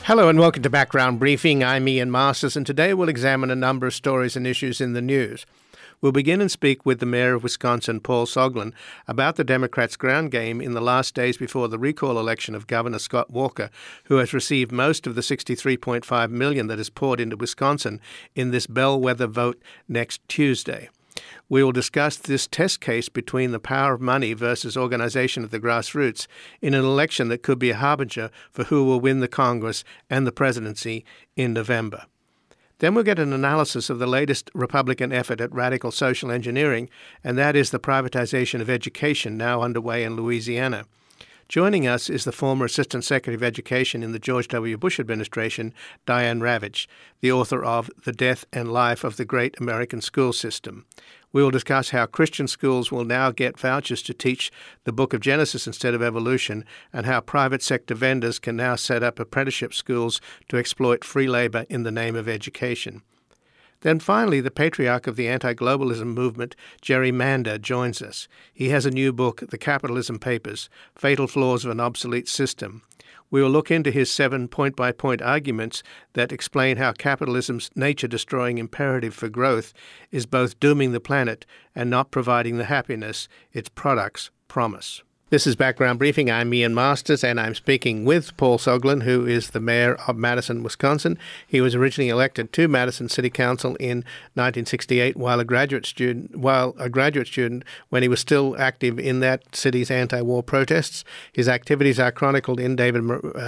Hello and welcome to Background Briefing. I'm Ian Masters, and today we'll examine a number of stories and issues in the news. We'll begin and speak with the Mayor of Wisconsin, Paul Soglin, about the Democrats' ground game in the last days before the recall election of Governor Scott Walker, who has received most of the $63.5 million that is poured into Wisconsin in this bellwether vote next Tuesday. We will discuss this test case between the power of money versus organization at the grassroots in an election that could be a harbinger for who will win the Congress and the presidency in November. Then we'll get an analysis of the latest Republican effort at radical social engineering, and that is the privatization of education now underway in Louisiana. Joining us is the former Assistant Secretary of Education in the George W. Bush administration, Diane Ravitch, the author of The Death and Life of the Great American School System. We will discuss how Christian schools will now get vouchers to teach the Book of Genesis instead of evolution, and how private sector vendors can now set up apprenticeship schools to exploit free labor in the name of education. Then finally, the patriarch of the anti-globalism movement, Jerry Mander, joins us. He has a new book, The Capitalism Papers, Fatal Flaws of an Obsolete System. We will look into his 7 point-by-point arguments that explain how capitalism's nature-destroying imperative for growth is both dooming the planet and not providing the happiness its products promise. This is Background Briefing. I'm Ian Masters, and I'm speaking with Paul Soglin, who is the mayor of Madison, Wisconsin. He was originally elected to Madison City Council in 1968 while a graduate student when he was still active in that city's anti-war protests. His activities are chronicled in David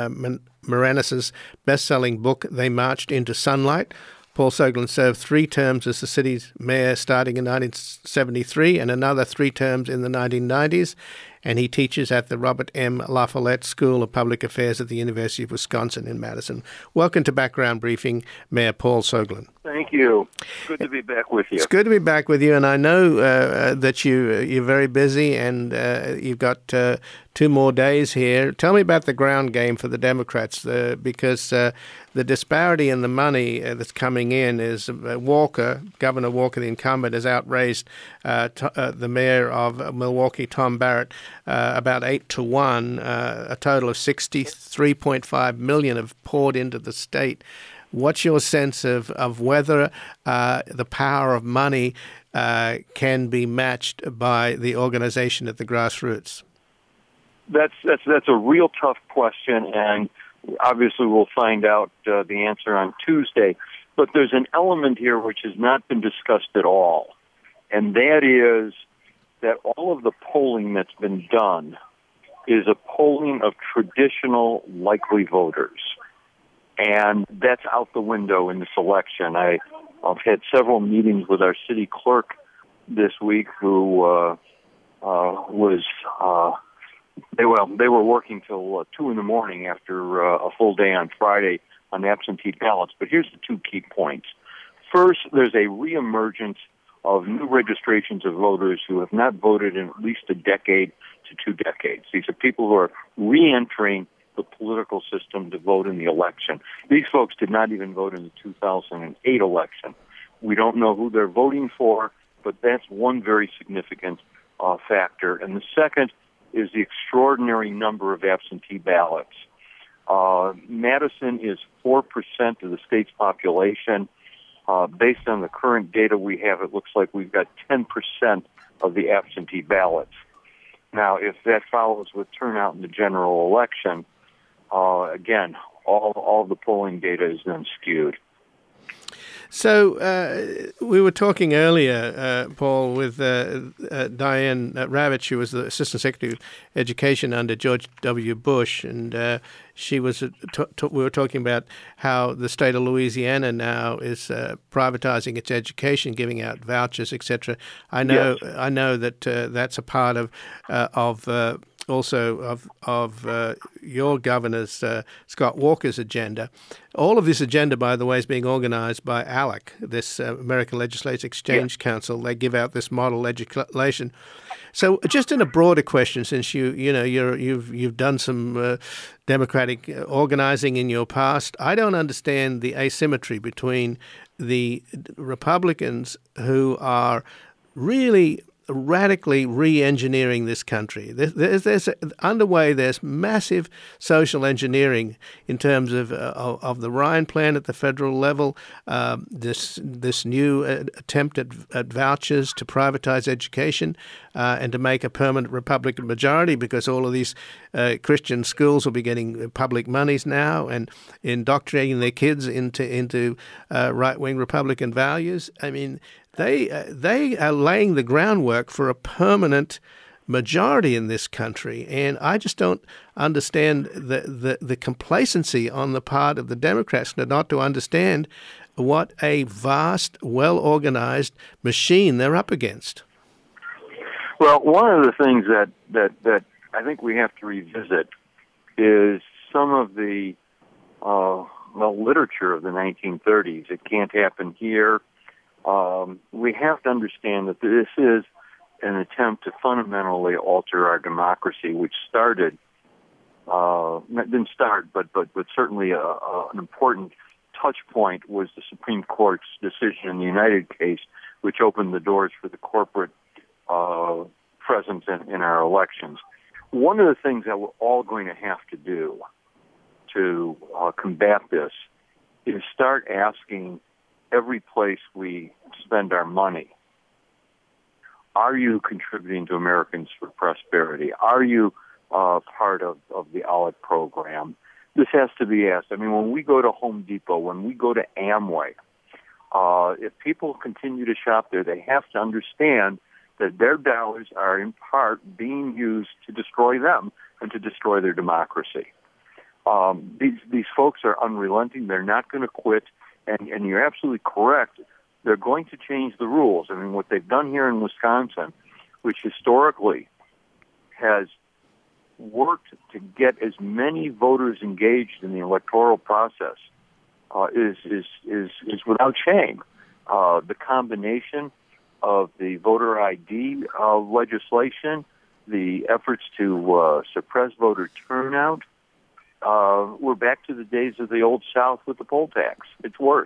Marani's best-selling book, They Marched into Sunlight. Paul Soglin served 3 terms as the city's mayor starting in 1973 and another 3 terms in the 1990s. And he teaches at the Robert M. La Follette School of Public Affairs at the University of Wisconsin in Madison. Welcome to Background Briefing, Mayor Paul Soglin. Thank you. Good to be back with you. It's good to be back with you, and I know that you're very busy, and you've got 2 more days here. Tell me about the ground game for the Democrats, because the disparity in the money that's coming in is Governor Walker, the incumbent, has outraised the mayor of Milwaukee, Tom Barrett, about 8-1. A total of $63.5 million have poured into the state. What's your sense of whether the power of money can be matched by the organization at the grassroots? That's a real tough question, and obviously we'll find out the answer on Tuesday. But there's an element here which has not been discussed at all, and that is that all of the polling that's been done is a polling of traditional likely voters. And that's out the window in this election. I've had several meetings with our city clerk this week who they were working till 2 a.m. after a full day on Friday on absentee ballots. But here's the 2 key points. First, there's a reemergence of new registrations of voters who have not voted in at least a decade to 2 decades. These are people who are reentering the political system to vote in the election. These folks did not even vote in the 2008 election. We don't know who they're voting for, but that's one very significant factor. And the second is the extraordinary number of absentee ballots. Madison is 4% of the state's population. Based on the current data we have, it looks like we've got 10% of the absentee ballots. Now, if that follows with turnout in the general election, again, all the polling data is then skewed. So we were talking earlier, Paul, with Diane Ravitch, who was the Assistant Secretary of Education under George W. Bush, and she was. We were talking about how the state of Louisiana now is privatizing its education, giving out vouchers, etc. I know that that's a part of your governor's Scott Walker's agenda. All of this agenda, by the way, is being organized by ALEC, this American Legislative Exchange Council. They give out this model legislation. So, just in a broader question, since you've done some democratic organizing in your past, I don't understand the asymmetry between the Republicans who are really radically re-engineering this country. There's underway. There's massive social engineering in terms of the Ryan Plan at the federal level. This new attempt at vouchers to privatize education and to make a permanent Republican majority, because all of these Christian schools will be getting public monies now and indoctrinating their kids into right-wing Republican values. I mean, they are laying the groundwork for a permanent majority in this country, and I just don't understand the complacency on the part of the Democrats not to understand what a vast, well-organized machine they're up against. Well, one of the things that I think we have to revisit is some of the literature of the 1930s. It can't happen here. We have to understand that this is an attempt to fundamentally alter our democracy, which started, didn't start, but certainly an important touch point was the Supreme Court's decision in the United case, which opened the doors for the corporate presence in our elections. One of the things that we're all going to have to do to combat this is start asking every place we spend our money, are you contributing to Americans for Prosperity? Are you part of the OLED program? This has to be asked. I mean, when we go to Home Depot, when we go to Amway, if people continue to shop there, they have to understand that their dollars are in part being used to destroy them and to destroy their democracy. These folks are unrelenting. They're not going to quit. And you're absolutely correct. They're going to change the rules. I mean, what they've done here in Wisconsin, which historically has worked to get as many voters engaged in the electoral process, is without shame. The combination of the voter ID legislation, the efforts to suppress voter turnout, we're back to the days of the old South with the poll tax. It's worse.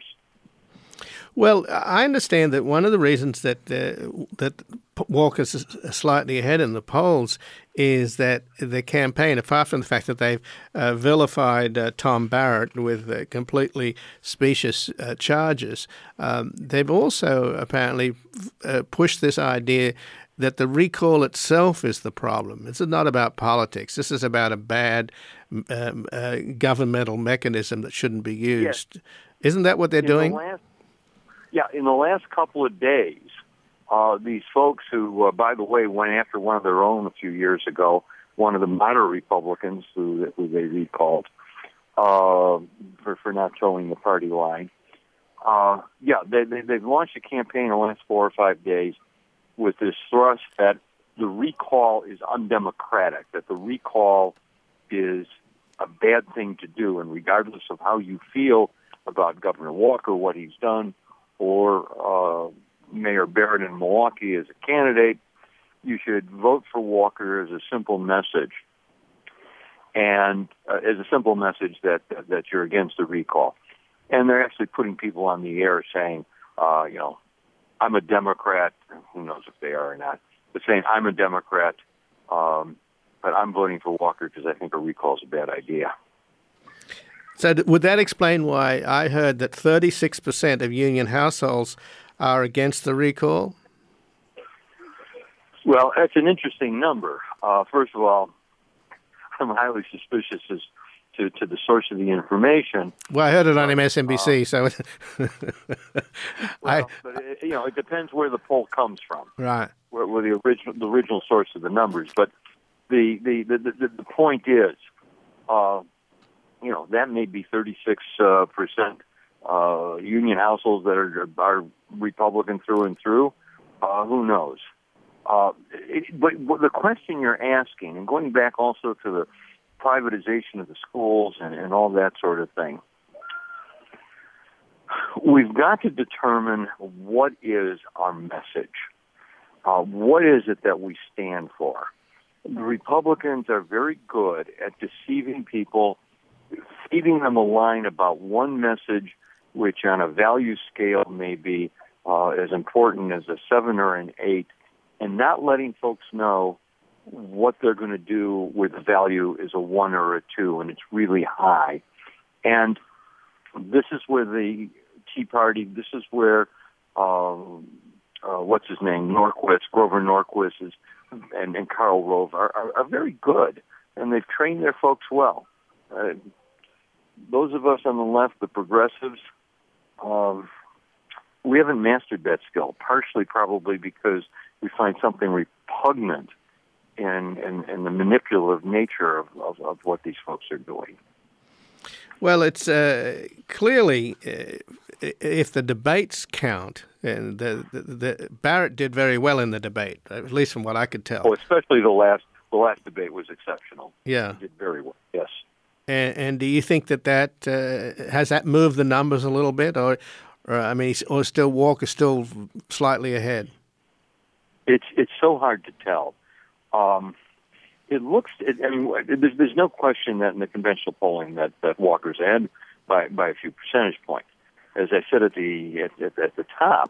Well, I understand that one of the reasons that Walker's slightly ahead in the polls is that the campaign, apart from the fact that they've vilified Tom Barrett with completely specious charges, they've also apparently pushed this idea that the recall itself is the problem. This is not about politics. This is about a bad governmental mechanism that shouldn't be used. Yes. Isn't that what they're doing? In the last couple of days, these folks who, by the way, went after one of their own a few years ago, one of the moderate Republicans who they recalled for not towing the party line. They've launched a campaign in the last 4 or 5 days with this thrust that the recall is undemocratic, that the recall is a bad thing to do, and regardless of how you feel about Governor Walker, what he's done, or Mayor Barrett in Milwaukee as a candidate, you should vote for Walker as a simple message, and as a simple message that you're against the recall. And they're actually putting people on the air saying, I'm a Democrat. Who knows if they are or not? But saying I'm a Democrat, but I'm voting for Walker because I think a recall is a bad idea. So would that explain why I heard that 36% of union households are against the recall? Well, that's an interesting number. First of all, I'm highly suspicious as to the source of the information. Well, I heard it on MSNBC, so. It depends where the poll comes from. Right. Where the original source of the numbers, but the point is, that may be 36% union households that are Republican through and through. Who knows? But the question you're asking, and going back also to the privatization of the schools and all that sort of thing, we've got to determine what is our message. What is it that we stand for? The Republicans are very good at deceiving people, feeding them a line about one message, which on a value scale may be as important as a 7 or an 8, and not letting folks know what they're going to do where the value is a 1 or a 2, and it's really high. And this is where the Tea Party, this is where, what's his name, Grover Norquist and Karl Rove are very good, and they've trained their folks well. Those of us on the left, the progressives, we haven't mastered that skill, partially probably because we find something repugnant in the manipulative nature of what these folks are doing. Well, it's clearly, if the debates count, and the Barrett did very well in the debate, at least from what I could tell. Oh, especially the last debate was exceptional. Yeah, he did very well. Yes. And do you think that has that moved the numbers a little bit, or still Walker still slightly ahead? It's so hard to tell. There's no question that in the conventional polling that Walker's ahead by a few percentage points. As I said at the top,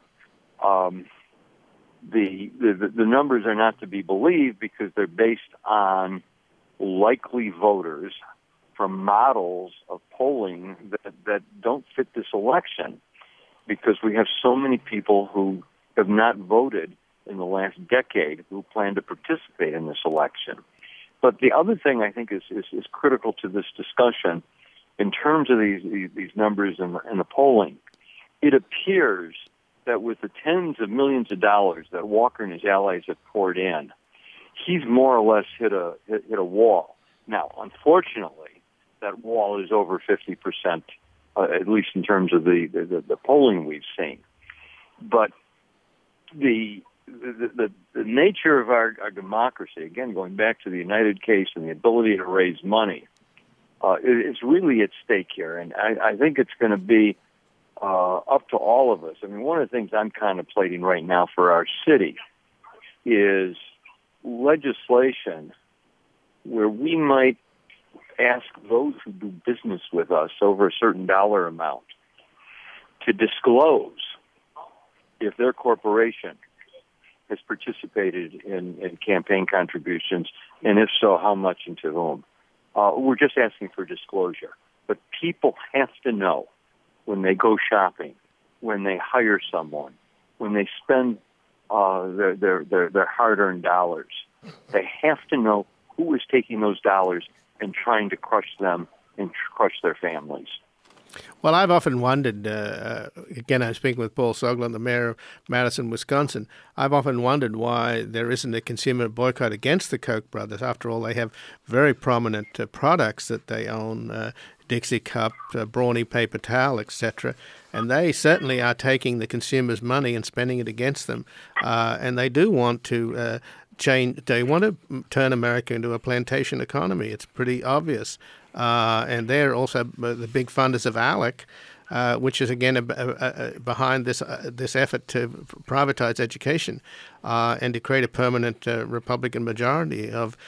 the numbers are not to be believed because they're based on likely voters from models of polling that don't fit this election, because we have so many people who have not voted in the last decade who plan to participate in this election. But the other thing I think is critical to this discussion in terms of these numbers and the polling, it appears that with the tens of millions of dollars that Walker and his allies have poured in, he's more or less hit a wall. Now, unfortunately, that wall is over 50%, at least in terms of the polling we've seen. But the nature of our democracy, again, going back to the United case and the ability to raise money, is really at stake here. And I think it's going to be up to all of us. I mean, one of the things I'm contemplating right now for our city is legislation where we might ask those who do business with us over a certain dollar amount to disclose if their corporation has participated in campaign contributions, and if so, how much and to whom. We're just asking for disclosure. But people have to know when they go shopping, when they hire someone, when they spend their hard-earned dollars. They have to know who is taking those dollars and trying to crush them and crush their families. Well, I've often wondered, again, I'm speaking with Paul Soglin, the mayor of Madison, Wisconsin. I've often wondered why there isn't a consumer boycott against the Koch brothers. After all, they have very prominent products that they own, Dixie Cup, Brawny paper towel, etc. And they certainly are taking the consumer's money and spending it against them. And they do want to change. They want to turn America into a plantation economy. It's pretty obvious. And they're also the big funders of ALEC, which is again behind this effort to privatize education and to create a permanent Republican majority of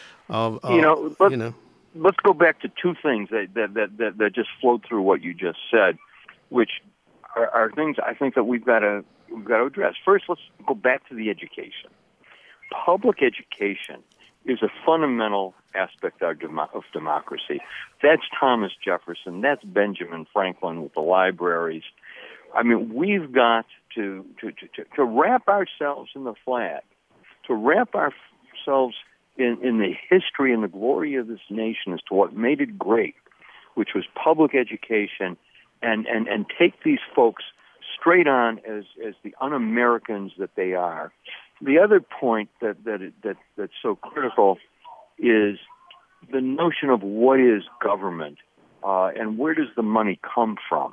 Let's go back to two things that just flowed through what you just said, which are things I think that we've got to address. First, let's go back to the education. Public education is a fundamental aspect of democracy. That's Thomas Jefferson. That's Benjamin Franklin with the libraries. I mean, we've got to wrap ourselves in the flag, to wrap ourselves in the history and the glory of this nation as to what made it great, which was public education, and take these folks straight on as the un-Americans that they are. The other point that's so critical is the notion of what is government and where does the money come from.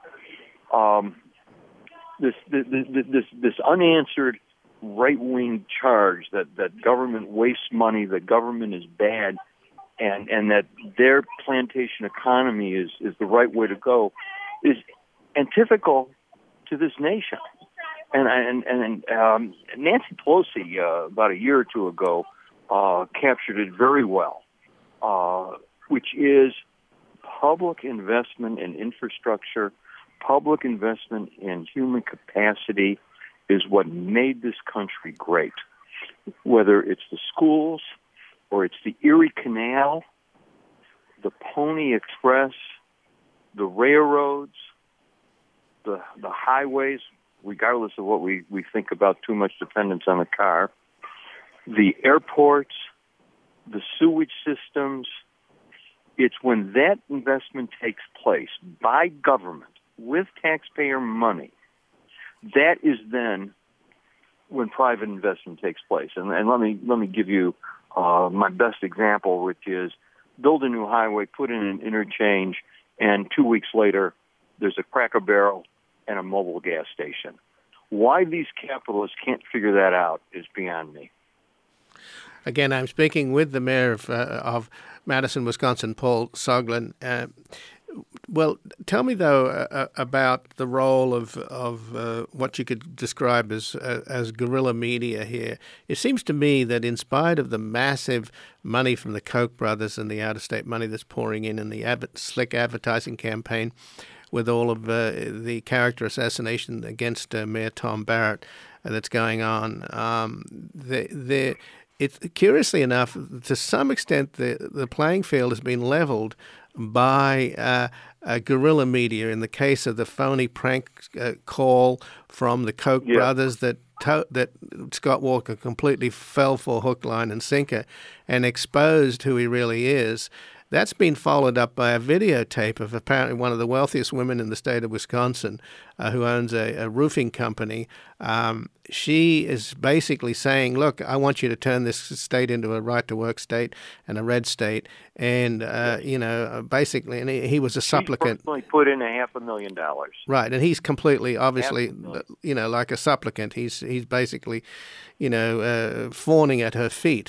This unanswered right-wing charge that government wastes money, that government is bad, and that their plantation economy is the right way to go, is antithetical to this nation. And Nancy Pelosi, about a year or two ago, captured it very well, which is public investment in infrastructure, public investment in human capacity is what made this country great. whether it's the schools or it's the Erie Canal, the Pony Express, the railroads, the highways, regardless of what we think about too much dependence on the car, the airports, the sewage systems. It's when that investment takes place by government with taxpayer money, that is then when private investment takes place. And let me give you my best example, which is build a new highway, put in an interchange, and 2 weeks later, there's a Cracker Barrel and a mobile gas station. Why these capitalists can't figure that out is beyond me. Again, I'm speaking with the mayor of Madison, Wisconsin, Paul Soglin. Well, tell me, though, about the role of what you could describe as guerrilla media here. It seems to me that in spite of the massive money from the Koch brothers and the out-of-state money that's pouring in the slick advertising campaign with all of the character assassination against Mayor Tom Barrett that's going on, it's curiously enough, to some extent, the playing field has been leveled by guerrilla media in the case of the phony prank call from the Koch brothers that Scott Walker completely fell for hook, line, and sinker and exposed who he really is. That's been followed up by a videotape of apparently one of the wealthiest women in the state of Wisconsin who owns a roofing company. She is basically saying, look, I want you to turn this state into a right-to-work state and a red state. And, basically, and he was a supplicant. He personally put in $500,000. Right, and he's completely, obviously, like a supplicant. He's basically, fawning at her feet.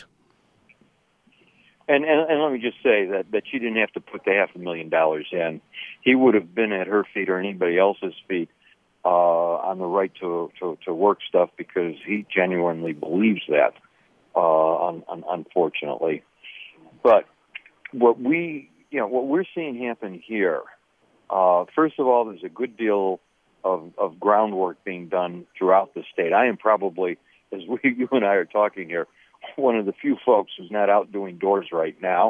And let me just say that she didn't have to put the $500,000 in. He would have been at her feet or anybody else's feet on the right to work stuff because he genuinely believes that. Unfortunately, but what we're seeing happen here. First of all, there's a good deal of groundwork being done throughout the state. I am probably, as you and I are talking here, one of the few folks who's not out doing doors right now.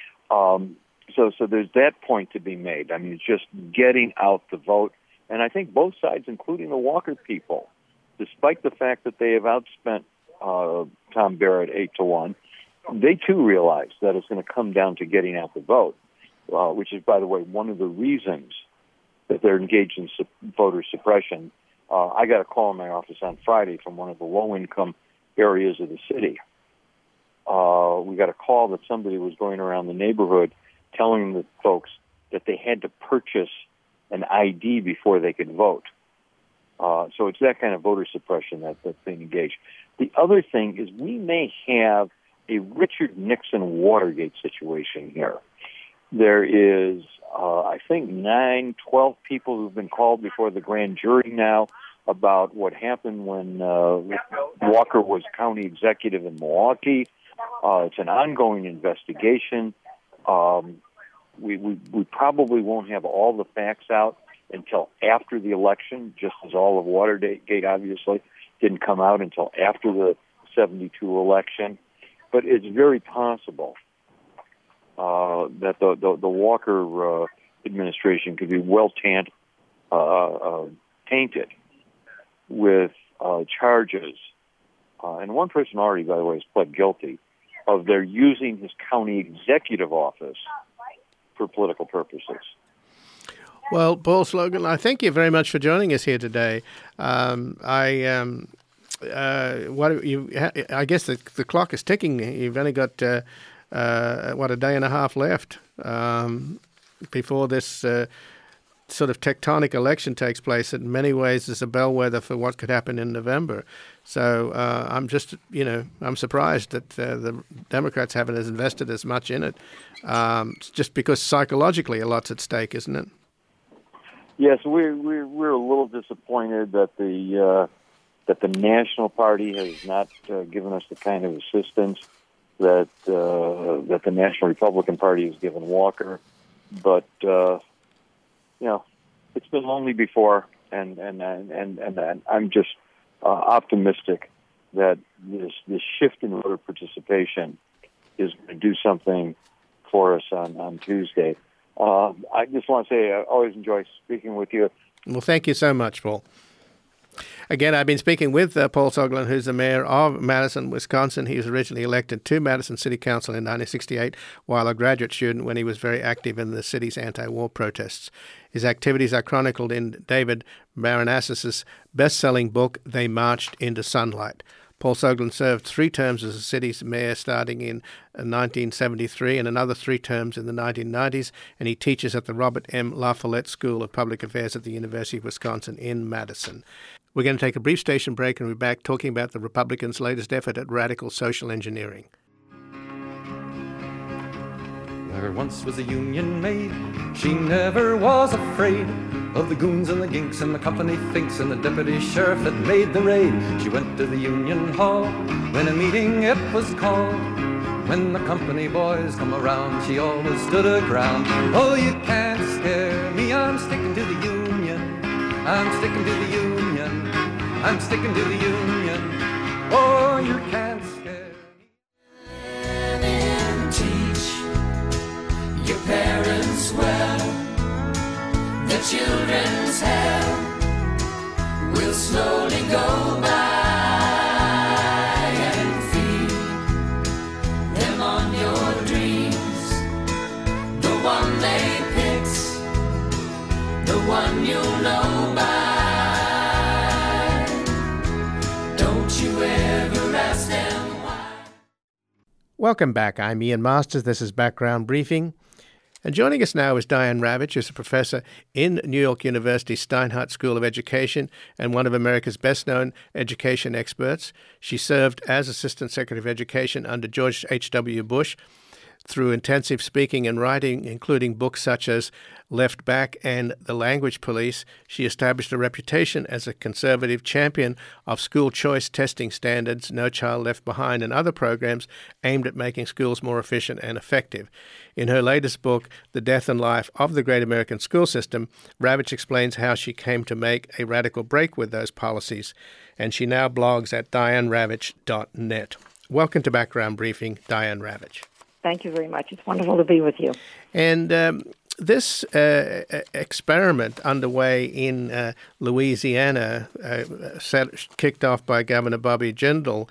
So there's that point to be made. I mean, it's just getting out the vote. And I think both sides, including the Walker people, despite the fact that they have outspent Tom Barrett 8-1, they too realize that it's going to come down to getting out the vote, which is, by the way, one of the reasons that they're engaged in voter suppression. I got a call in my office on Friday from one of the low-income areas of the city. We got a call that somebody was going around the neighborhood telling the folks that they had to purchase an ID before they could vote. So it's that kind of voter suppression that's being engaged. The other thing is we may have a Richard Nixon Watergate situation here. There is, I think, 12 people who've been called before the grand jury now about what happened when Walker was county executive in Milwaukee. It's an ongoing investigation. We probably won't have all the facts out until after the election, just as all of Watergate obviously didn't come out until after the 72 election. But it's very possible that the Walker administration could be tainted with charges. And one person already, by the way, has pled guilty of their using his county executive office for political purposes. Well, Paul Soglin, I thank you very much for joining us here today. I guess the clock is ticking. You've only got a day and a half left before this sort of tectonic election takes place. In many ways, is a bellwether for what could happen in November. So I'm just, I'm surprised that the Democrats haven't invested as much in it, just because psychologically a lot's at stake, isn't it? Yes, we're a little disappointed that the National Party has not given us the kind of assistance that the National Republican Party has given Walker. But it's been lonely before, and I'm just optimistic that this shift in voter participation is going to do something for us on Tuesday. I just want to say I always enjoy speaking with you. Well, thank you so much, Paul. Again, I've been speaking with Paul Soglin, who's the mayor of Madison, Wisconsin. He was originally elected to Madison City Council in 1968 while a graduate student when he was very active in the city's anti-war protests. His activities are chronicled in David Maranassis's best-selling book, They Marched into Sunlight. Paul Soglin served 3 terms as the city's mayor starting in 1973 and another 3 terms in the 1990s, and he teaches at the Robert M. La Follette School of Public Affairs at the University of Wisconsin in Madison. We're going to take a brief station break and we'll be back talking about the Republicans' latest effort at radical social engineering. There once was a Union maid, she never was afraid of the goons and the ginks and the company thinks and the deputy sheriff that made the raid. She went to the Union Hall when a meeting it was called. When the company boys come around, she always stood her ground. Oh, you can't scare me, I'm sticking to the Union. I'm sticking to the Union. I'm sticking to the Union. Oh, you can't scare me. And teach your parents well. The children's hell will slowly go by, and feed them on your dreams. The one they picked, the one you'll know by. Don't you ever ask them why. Welcome back. I'm Ian Masters. This is Background Briefing. And joining us now is Diane Ravitch, who's a professor in New York University's Steinhardt School of Education and one of America's best-known education experts. She served as Assistant Secretary of Education under George H.W. Bush through intensive speaking and writing, including books such as Left Back and The Language Police. She established a reputation as a conservative champion of school choice testing standards, No Child Left Behind, and other programs aimed at making schools more efficient and effective. In her latest book, The Death and Life of the Great American School System, Ravitch explains how she came to make a radical break with those policies, and she now blogs at dianeravitch.net. Welcome to Background Briefing, Diane Ravitch. Thank you very much. It's wonderful to be with you. And this experiment underway in Louisiana, kicked off by Governor Bobby Jindal,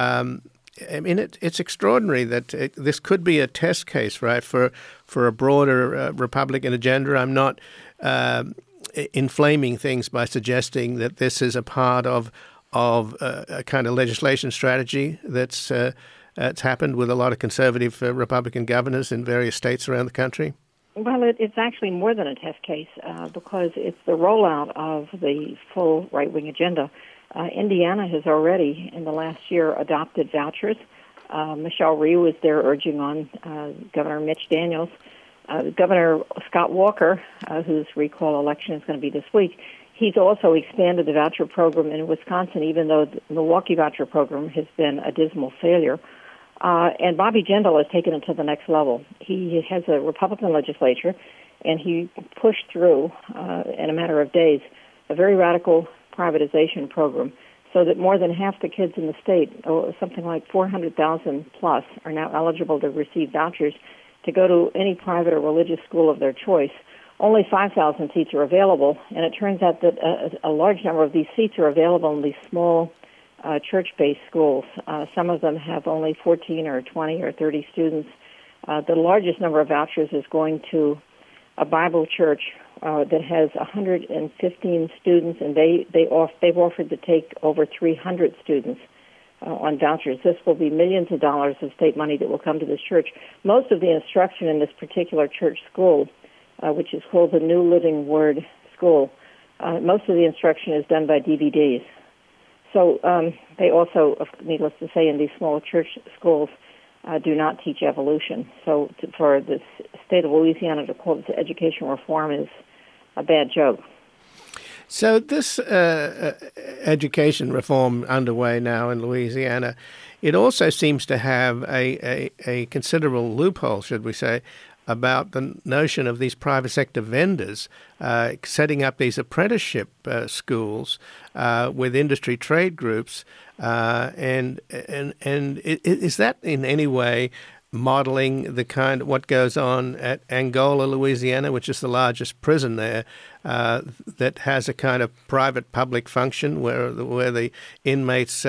I mean, it's extraordinary that this could be a test case, right, for a broader Republican agenda. I'm not inflaming things by suggesting that this is a part of a kind of legislation strategy that's happened with a lot of conservative Republican governors in various states around the country. Well, it's actually more than a test case because it's the rollout of the full right-wing agenda. Indiana has already, in the last year, adopted vouchers. Michelle Rhee was there urging on Governor Mitch Daniels. Governor Scott Walker, whose recall election is going to be this week, he's also expanded the voucher program in Wisconsin, even though the Milwaukee voucher program has been a dismal failure. And Bobby Jindal has taken it to the next level. He has a Republican legislature, and he pushed through, in a matter of days, a very radical privatization program so that more than half the kids in the state, something like 400,000 plus, are now eligible to receive vouchers to go to any private or religious school of their choice. Only 5,000 seats are available, and it turns out that a large number of these seats are available in these small church-based schools. Some of them have only 14 or 20 or 30 students. The largest number of vouchers is going to a Bible church that has 115 students, and they've offered to take over 300 students on vouchers. This will be millions of dollars of state money that will come to this church. Most of the instruction in this particular church school, which is called the New Living Word School, most of the instruction is done by DVDs. So they also, needless to say, in these small church schools, do not teach evolution. So for the state of Louisiana to call it education reform is a bad joke. So this education reform underway now in Louisiana, it also seems to have a considerable loophole, should we say, about the notion of these private sector vendors setting up these apprenticeship schools with industry trade groups, and is that in any way modeling the kind of what goes on at Angola, Louisiana, which is the largest prison there, that has a kind of private-public function where the inmates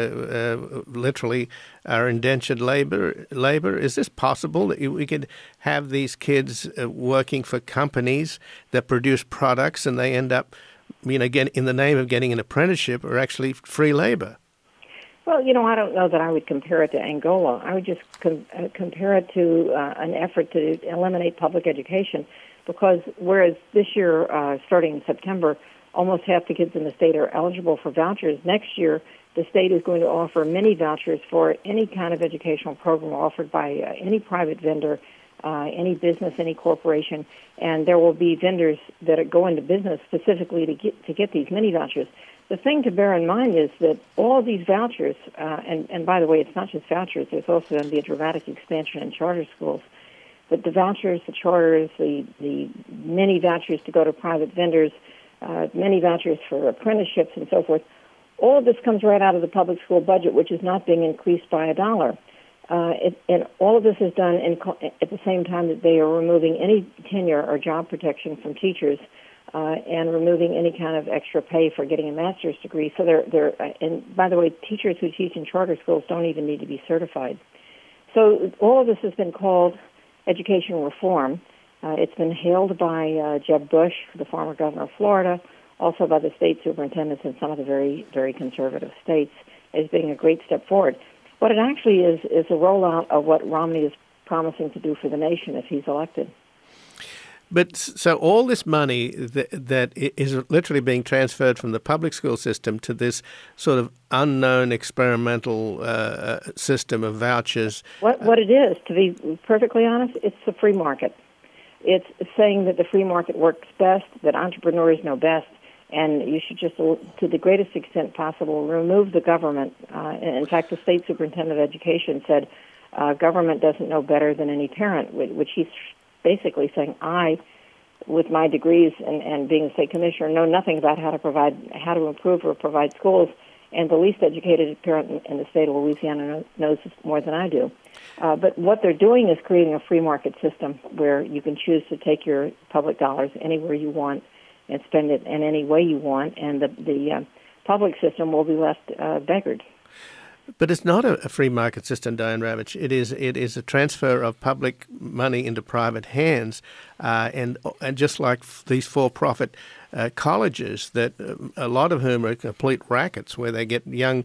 literally are indentured labor? Is this possible that we could have these kids working for companies that produce products and they end up, again, in the name of getting an apprenticeship, or actually free labor? Well, I don't know that I would compare it to Angola. I would just compare it to an effort to eliminate public education, because whereas this year, starting in September, almost half the kids in the state are eligible for vouchers, next year the state is going to offer mini vouchers for any kind of educational program offered by any private vendor, any business, any corporation, and there will be vendors that go into business specifically to get these mini vouchers. The thing to bear in mind is that all these vouchers, and by the way, it's not just vouchers, there's also going to be a dramatic expansion in charter schools, but the vouchers, the charters, the mini vouchers to go to private vendors, mini vouchers for apprenticeships and so forth, all of this comes right out of the public school budget, which is not being increased by $1. And all of this is done at the same time that they are removing any tenure or job protection from teachers, and removing any kind of extra pay for getting a master's degree. So and by the way, teachers who teach in charter schools don't even need to be certified. So all of this has been called education reform. It's been hailed by Jeb Bush, the former governor of Florida, also by the state superintendents in some of the very, very conservative states, as being a great step forward. What it actually is a rollout of what Romney is promising to do for the nation if he's elected. But so all this money that is literally being transferred from the public school system to this sort of unknown experimental system of vouchers. What it is, to be perfectly honest, it's the free market. It's saying that the free market works best, that entrepreneurs know best, and you should just, to the greatest extent possible, remove the government. In fact, the state superintendent of education said government doesn't know better than any parent, which he's basically saying, I, with my degrees and being a state commissioner, know nothing about how to improve or provide schools, and the least educated parent in the state of Louisiana knows more than I do. But what they're doing is creating a free market system where you can choose to take your public dollars anywhere you want and spend it in any way you want, and the public system will be left beggared. But it's not a free market system, Diane Ravitch. It is a transfer of public money into private hands, and just like these for-profit colleges, that a lot of whom are complete rackets, where they get young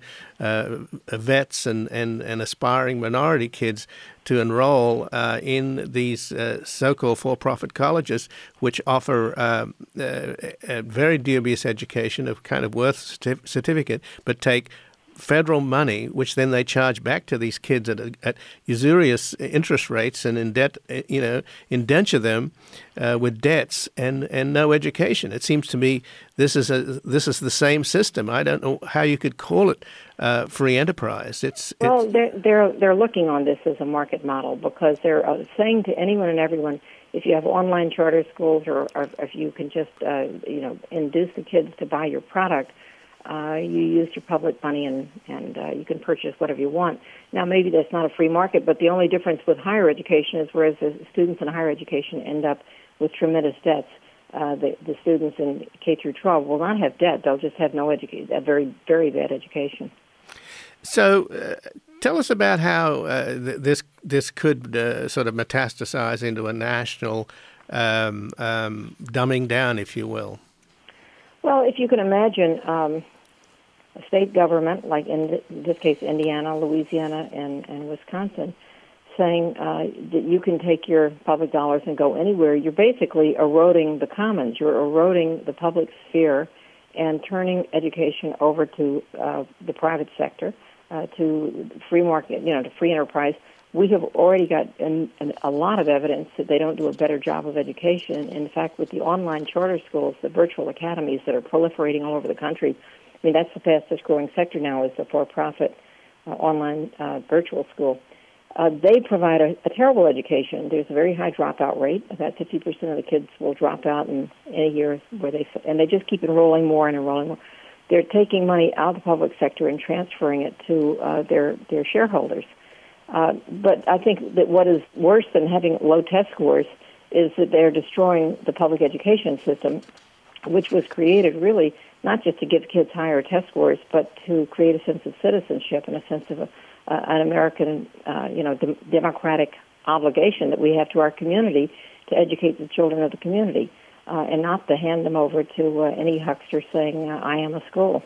vets and aspiring minority kids to enroll in these so-called for-profit colleges, which offer a very dubious education of kind of worth certificate, but take federal money, which then they charge back to these kids at usurious interest rates, and indenture them with debts and no education. It seems to me this is the same system. I don't know how you could call it free enterprise. They're looking on this as a market model, because they're saying to anyone and everyone, if you have online charter schools, or if you can just induce the kids to buy your product, you use your public money and you can purchase whatever you want. Now, maybe that's not a free market, but the only difference with higher education is whereas the students in higher education end up with tremendous debts, the students in K through 12 will not have debt. They'll just have a very, very bad education. So tell us about how this could sort of metastasize into a national dumbing down, if you will. Well, if you can imagine a state government, like in this case Indiana, Louisiana, and Wisconsin, saying that you can take your public dollars and go anywhere, you're basically eroding the commons. You're eroding the public sphere and turning education over to the private sector, to free market, to free enterprise. We have already got a lot of evidence that they don't do a better job of education. In fact, with the online charter schools, the virtual academies that are proliferating all over the country, I mean, that's the fastest growing sector now, is the for-profit online virtual school. They provide a terrible education. There's a very high dropout rate. About 50% of the kids will drop out in a year and they just keep enrolling more and enrolling more. They're taking money out of the public sector and transferring it to their shareholders. But I think that what is worse than having low test scores is that they're destroying the public education system, which was created really not just to give kids higher test scores, but to create a sense of citizenship and a sense of an American, democratic obligation that we have to our community to educate the children of the community, and not to hand them over to any huckster saying, "I am a school."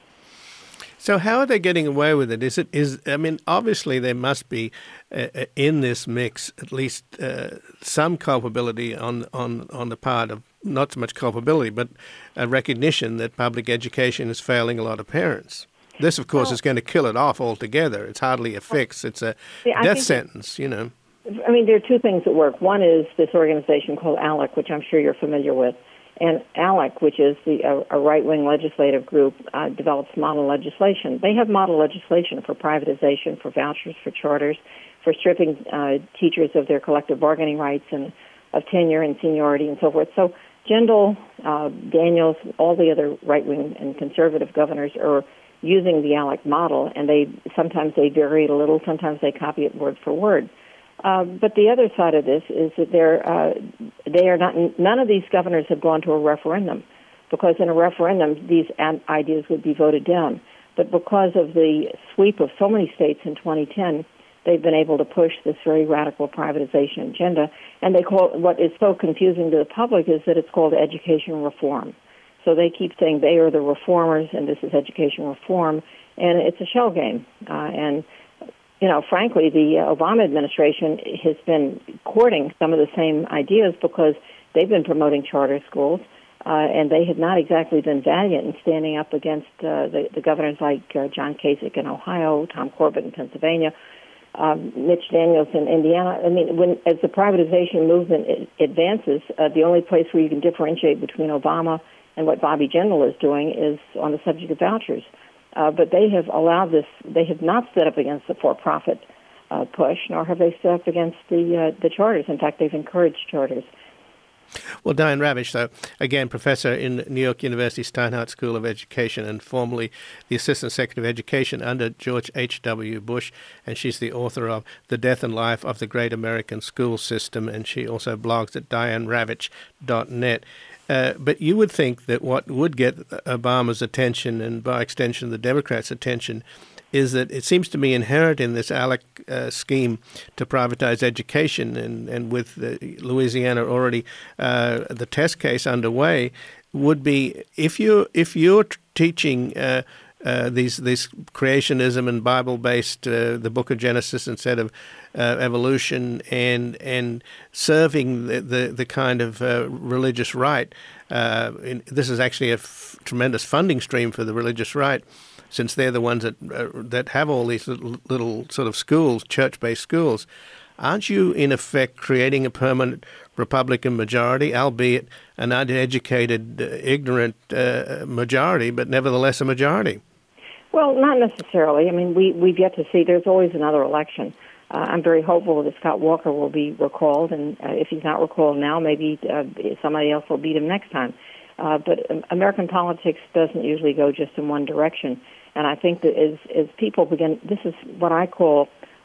So how are they getting away with it? Obviously there must be in this mix at least some culpability on the part of, not so much culpability, but a recognition that public education is failing a lot of parents. This, of course, is going to kill it off altogether. It's hardly a fix. It's a death sentence, there are two things at work. One is this organization called ALEC, which I'm sure you're familiar with. And ALEC, which is a right-wing legislative group, develops model legislation. They have model legislation for privatization, for vouchers, for charters, for stripping teachers of their collective bargaining rights and of tenure and seniority and so forth. So Jindal, Daniels, all the other right-wing and conservative governors are using the ALEC model, and sometimes they vary it a little, sometimes they copy it word for word. But the other side of this is that they are not. None of these governors have gone to a referendum, because in a referendum these ideas would be voted down. But because of the sweep of so many states in 2010, they've been able to push this very radical privatization agenda. And they call what is so confusing to the public is that it's called education reform. So they keep saying they are the reformers and this is education reform, and it's a shell game. Frankly, the Obama administration has been courting some of the same ideas because they've been promoting charter schools, and they have not exactly been valiant in standing up against the governors like John Kasich in Ohio, Tom Corbett in Pennsylvania, Mitch Daniels in Indiana. As the privatization movement advances, the only place where you can differentiate between Obama and what Bobby Jindal is doing is on the subject of vouchers. But they have allowed this. They have not stood up against the for-profit push, nor have they stood up against the charters. In fact, they've encouraged charters. Well, Diane Ravitch, though, again, professor in New York University Steinhardt School of Education and formerly the Assistant Secretary of Education under George H.W. Bush, and she's the author of The Death and Life of the Great American School System, and she also blogs at dianeravitch.net. But you would think that what would get Obama's attention, and by extension the Democrats' attention, is that it seems to me inherent in this ALEC scheme to privatize education, and with Louisiana already the test case underway, would be if you're teaching these creationism and Bible-based the Book of Genesis instead of evolution, and serving the kind of religious right. This is actually a tremendous funding stream for the religious right, since they're the ones that have all these little sort of schools, church-based schools. Aren't you, in effect, creating a permanent Republican majority, albeit an uneducated, ignorant majority, but nevertheless a majority? Well, not necessarily. We've yet to see. There's always another election. I'm very hopeful that Scott Walker will be recalled, and if he's not recalled now, maybe somebody else will beat him next time. But American politics doesn't usually go just in one direction. And I think that as people begin, this is what I call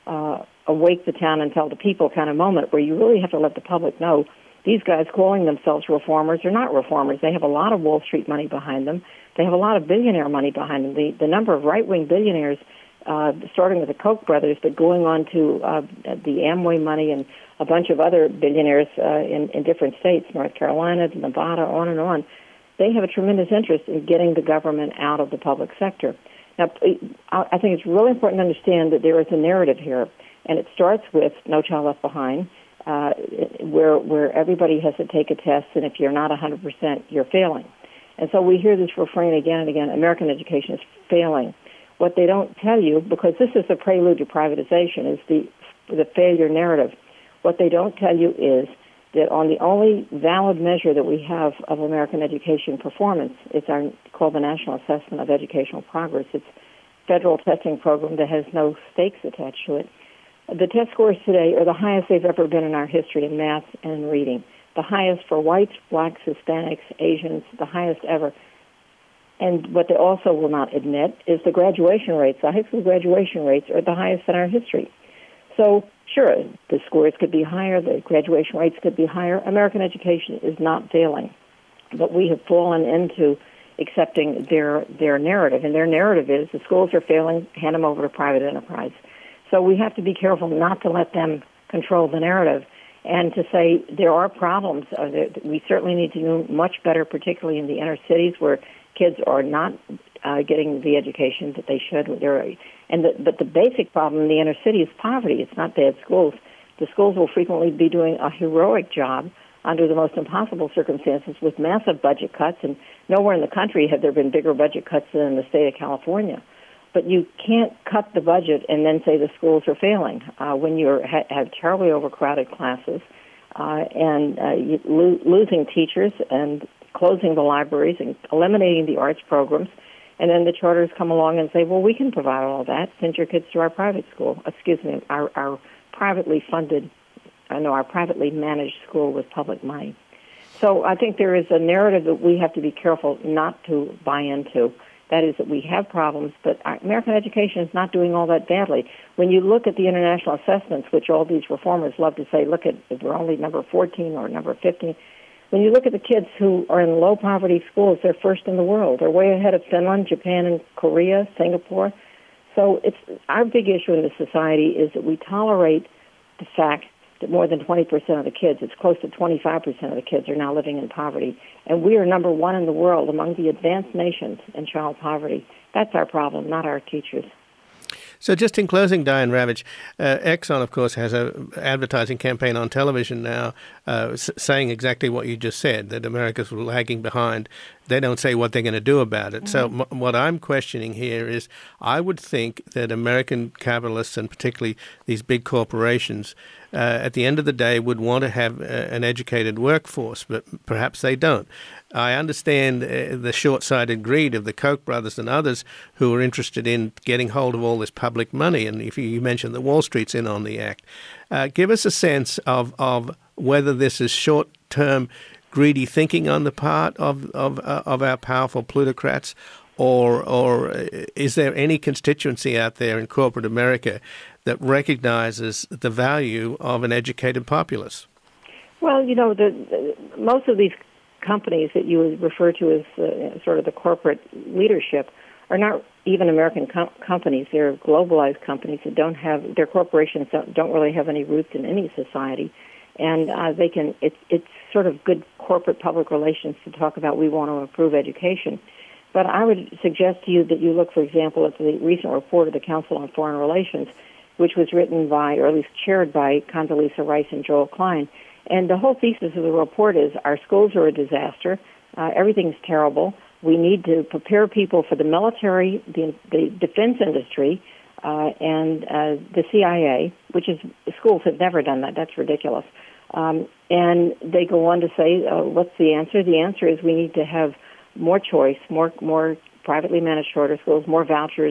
a wake the town and tell the people kind of moment, where you really have to let the public know these guys calling themselves reformers are not reformers. They have a lot of Wall Street money behind them. They have a lot of billionaire money behind them. The number of right-wing billionaires, starting with the Koch brothers, but going on to the Amway money and a bunch of other billionaires in different states, North Carolina, Nevada, on and on, they have a tremendous interest in getting the government out of the public sector. Now, I think it's really important to understand that there is a narrative here, and it starts with No Child Left Behind, where everybody has to take a test, and if you're not 100%, you're failing. And so we hear this refrain again and again, American education is failing. What they don't tell you, because this is the prelude to privatization, is the failure narrative. What they don't tell you is that on the only valid measure that we have of American education performance, it's called the National Assessment of Educational Progress. It's a federal testing program that has no stakes attached to it. The test scores today are the highest they've ever been in our history in math and reading. The highest for whites, blacks, Hispanics, Asians, the highest ever. And what they also will not admit is the graduation rates. The high school graduation rates are the highest in our history. So, sure, the scores could be higher, the graduation rates could be higher. American education is not failing. But we have fallen into accepting their narrative. And their narrative is the schools are failing, hand them over to private enterprise. So we have to be careful not to let them control the narrative and to say there are problems. We certainly need to do much better, particularly in the inner cities where kids are not getting the education that they should. But the basic problem in the inner city is poverty. It's not bad schools. The schools will frequently be doing a heroic job under the most impossible circumstances with massive budget cuts, and nowhere in the country have there been bigger budget cuts than in the state of California. But you can't cut the budget and then say the schools are failing when you have terribly overcrowded classes and losing teachers and closing the libraries and eliminating the arts programs. And then the charters come along and say, well, we can provide all that. Send your kids to our private school. Our privately funded, our privately managed school with public money. So I think there is a narrative that we have to be careful not to buy into. That is that we have problems, but American education is not doing all that badly. When you look at the international assessments, which all these reformers love to say, look at if we're only number 14 or number 15, when you look at the kids who are in low-poverty schools, they're first in the world. They're way ahead of Finland, Japan, and Korea, Singapore. So it's our big issue in this society is that we tolerate the fact that more than 20% of the kids, it's close to 25% of the kids, are now living in poverty. And we are number one in the world among the advanced nations in child poverty. That's our problem, not our teachers. So just in closing, Diane Ravitch, Exxon, of course, has an advertising campaign on television now saying exactly what you just said, that America's lagging behind. They don't say what they're going to do about it. Mm-hmm. So what I'm questioning here is I would think that American capitalists, and particularly these big corporations, at the end of the day would want to have an educated workforce, but perhaps they don't. I understand the short-sighted greed of the Koch brothers and others who are interested in getting hold of all this public money. And if you mentioned that Wall Street's in on the act, give us a sense of whether this is short-term greedy thinking on the part of our powerful plutocrats, or is there any constituency out there in corporate America that recognizes the value of an educated populace? Well, most of these companies that you would refer to as sort of the corporate leadership are not even American companies. They're globalized companies that don't have, their corporations don't really have any roots in any society. And it's sort of good corporate public relations to talk about we want to improve education. But I would suggest to you that you look, for example, at the recent report of the Council on Foreign Relations, which was written by, or at least chaired by, Condoleezza Rice and Joel Klein. And the whole thesis of the report is our schools are a disaster. Everything's terrible. We need to prepare people for the military, the defense industry, and the CIA, which is, schools have never done that. That's ridiculous. And they go on to say, what's the answer? The answer is we need to have more choice, more privately managed charter schools, more vouchers,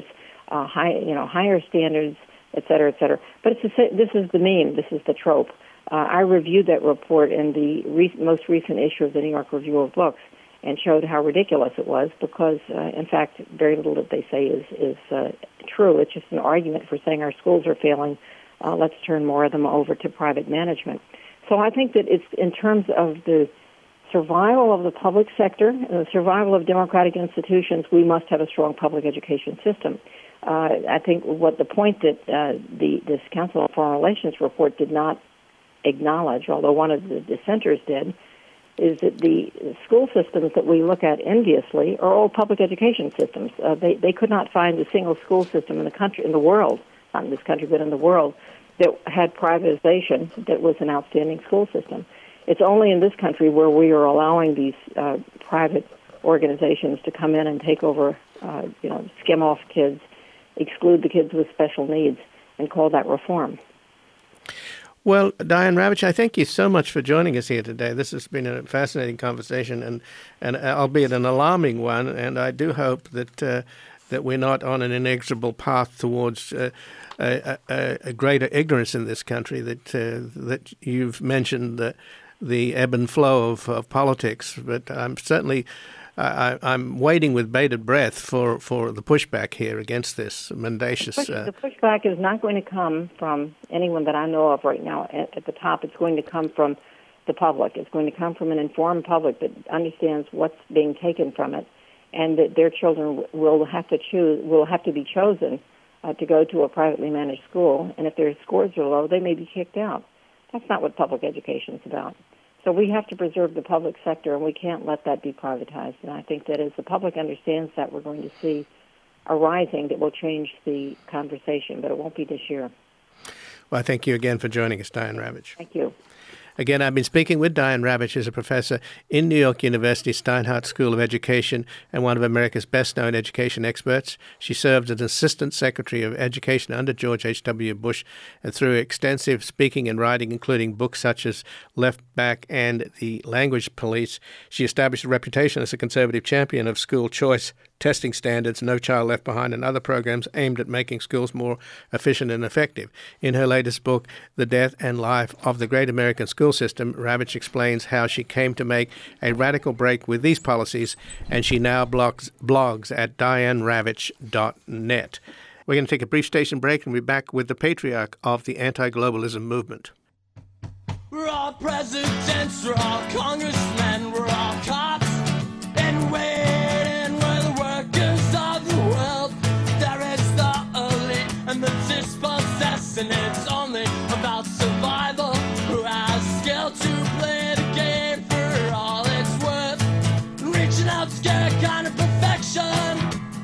higher standards, et cetera, et cetera. But this is the meme. This is the trope. I reviewed that report in the most recent issue of the New York Review of Books and showed how ridiculous it was because, in fact, very little that they say is true. It's just an argument for saying our schools are failing. Let's turn more of them over to private management. So I think that it's in terms of the survival of the public sector and the survival of democratic institutions, we must have a strong public education system. I think what the point that this Council on Foreign Relations report did not acknowledge, although one of the dissenters did, is that the school systems that we look at enviously are all public education systems. They could not find a single school system in the country, in the world, not in this country, but in the world, that had privatization that was an outstanding school system. It's only in this country where we are allowing these private organizations to come in and take over, skim off kids, exclude the kids with special needs, and call that reform. Well, Diane Ravitch, I thank you so much for joining us here today. This has been a fascinating conversation, and albeit an alarming one, and I do hope that that we're not on an inexorable path towards a greater ignorance in this country, that you've mentioned the ebb and flow of politics, but I'm certainly I'm waiting with bated breath for the pushback here against this mendacious. The pushback is not going to come from anyone that I know of right now at the top. It's going to come from the public. It's going to come from an informed public that understands what's being taken from it, and that their children will have to be chosen to go to a privately managed school. And if their scores are low, they may be kicked out. That's not what public education is about. So we have to preserve the public sector, and we can't let that be privatized. And I think that as the public understands that, we're going to see a rising that will change the conversation, but it won't be this year. Well, thank you again for joining us, Diane Ravitch. Thank you. Again, I've been speaking with Diane Ravitch, who's a professor in New York University Steinhardt School of Education and one of America's best-known education experts. She served as Assistant Secretary of Education under George H.W. Bush, and through extensive speaking and writing, including books such as Left Back and The Language Police, she established a reputation as a conservative champion of school choice, testing standards, No Child Left Behind, and other programs aimed at making schools more efficient and effective. In her latest book, The Death and Life of the Great American School System, Ravitch explains how she came to make a radical break with these policies, and she now blogs at dianeravitch.net. We're going to take a brief station break and be back with the patriarch of the anti-globalism movement. We're all presidents, we're all congressmen, we're all cops, and waiting we're the workers of the world. There is the elite and the dispossessed, and it's only about survival. Who has skill to play the game for all it's worth? Reaching out to get a kind of perfection.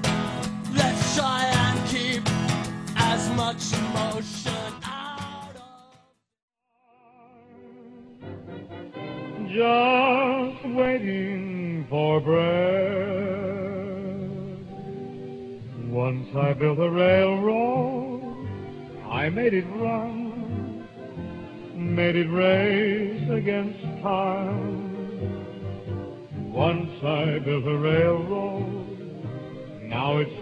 Let's try and keep as much emotion out of. Just waiting for bread. Once I built a railroad, I made it run, made it race against time. Once I built a railroad, now it's